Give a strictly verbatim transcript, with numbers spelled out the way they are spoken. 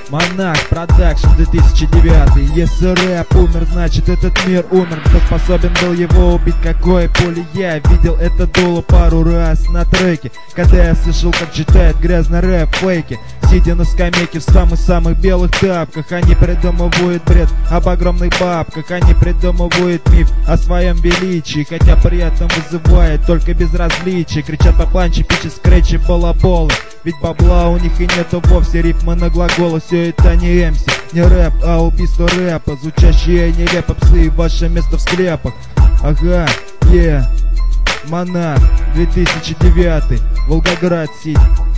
Монах Продакшн две тысячи девятый. Если рэп умер, значит этот мир умер. Кто способен был его убить, какой пули? Я видел это дуло пару раз на треке, когда я слышал, как читает грязный рэп фейки. Сидя на скамейке в самых-самых белых тапках, они придумывают бред об огромных бабках. Они придумывают миф о своем величии, хотя при этом вызывает только безразличие. Кричат по планче, пичи, скретчи, балаболы. Ведь бабла у них и нету вовсе, рифмы на глаголы. Все это не эмси, не рэп, а убийство рэпа. Звучащие нелепо псы, ваше место в склепах. Ага, е, yeah. Монах две тысячи девятый, Волгоград Сити.